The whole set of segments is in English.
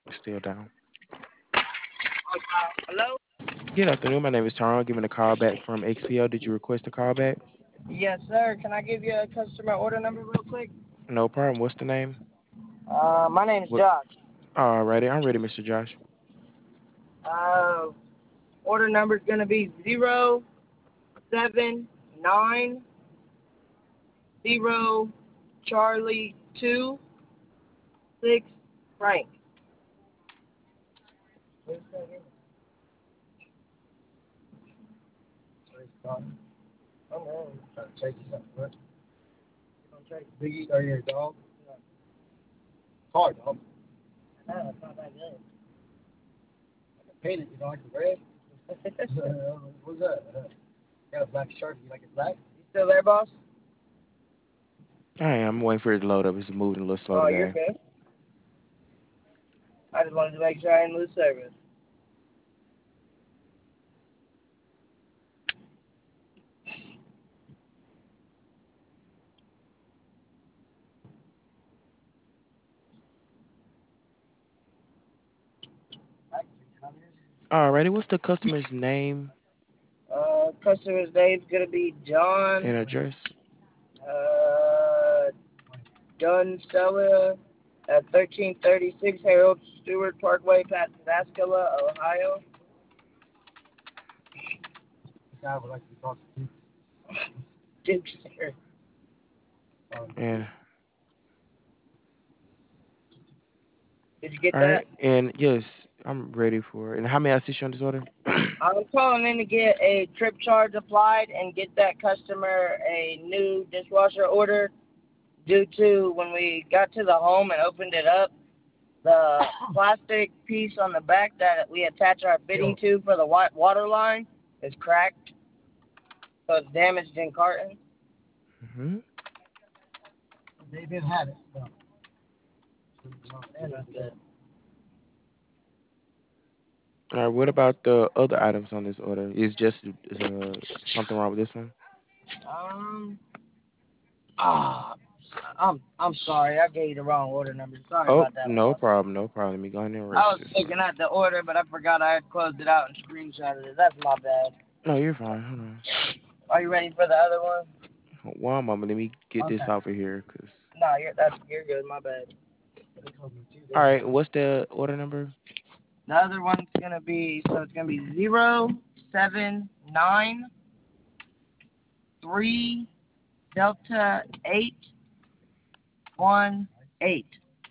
Still down. Hello? Good afternoon. My name is Tyrone. Giving a call back from XPO. Did you request a call back? Yes, sir. Can I give you a customer order number real quick? No problem. What's the name? My name's What? Josh. Alrighty, I'm ready, Mr. Josh. Uh, Order number's gonna be 079 0 Charlie 2 6 Frank. What's that again? Oh no. Trying to chase you something, what? You gonna chase Biggie or your dog? No. Hard dog. No, it's not that good. I can paint it, you know, like the red. What's that? Got a black shark. You like it black? You still there, boss? I am. I'm waiting for it to load up. It's moving a little slow Oh, you're today. good. I just wanted to make sure I didn't lose service. Alrighty, what's the customer's name Customer's name's gonna be John and address? uh Dunsella at 1336 Harold Stewart Parkway, Pascagoula, Ohio. I would like to talk to Duke, sir. And Did you get all that? right, and yes, I'm ready for it. And how may I assist you on this order? I'm calling in to get a trip charge applied and get that customer a new dishwasher order due to when we got to the home and opened it up, the plastic piece on the back that we attach our fitting to for the water line is cracked, so it's damaged in carton. hmm They did have it, so. And that's good. All right, what about the other items on this order? Is just something wrong with this one? Um, ah, I'm sorry, I gave you the wrong order number. Sorry Oh, about that, no boss. problem, no problem. Let me go ahead and I erase was this looking one. at the order, but I forgot I had closed it out and screenshotted it. That's my bad. No, you're fine. Hold on. Are you ready for the other one? One moment. Let me get this Okay. off of here, cause. No, you're good. My bad. All right, what's the order number? The other one's gonna be it's gonna be 079 3 Delta 818.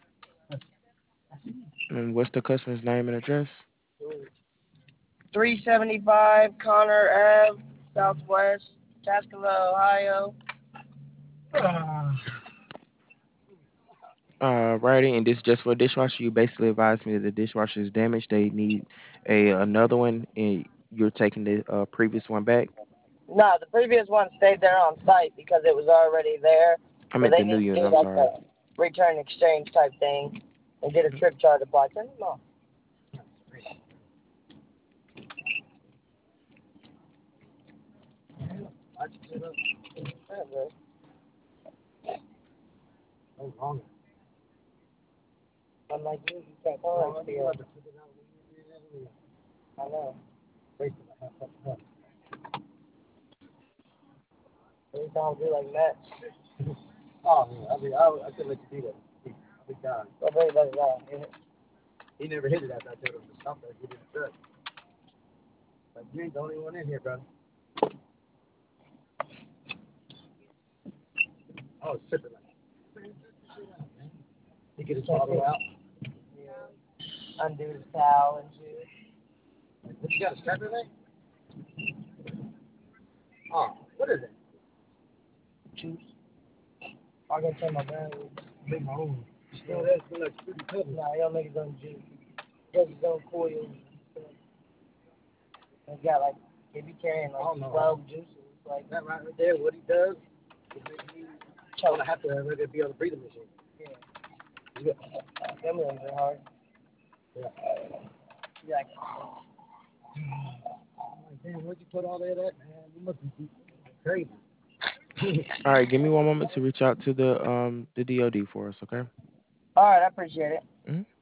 And what's the customer's name and address? 375 Connor Ave, Southwest, Tascala, Ohio. Righty, and this just for a dishwasher. You basically advised me that the dishwasher is damaged. They need another one, and you're taking the previous one back. No, the previous one stayed there on site because it was already there. I So meant they the new need to unit. do I'm like sorry. a return exchange type thing and get a trip charge applied. Turn them off. Unlike you can't call it here. I know. Every time I do like that. Oh, man, I could let you do that. I'll be gone. Nobody does that. He never hit it after I told him to stop that. He didn't do it. Like, you ain't the only one in here, bro. I was tripping like he get his bottle out. Yeah. Undo his towel and shit. What, you got a strap in there? Oh, what is it? Juice. I gotta tell my dad. Make my own. Still, that's still like pretty tough. Nah, y'all make his own juice. He has his own coils. He's got like, he be carrying like 12 juices. Like that right there, what he does is make me choke. I have to let it be on the breathing machine. Yeah. Them ones are hard. Yeah. Be like, damn, where'd you put all that at, man? You must be crazy. All right, give me one moment to reach out to the DoD for us, okay? All right, I appreciate it. Mhm.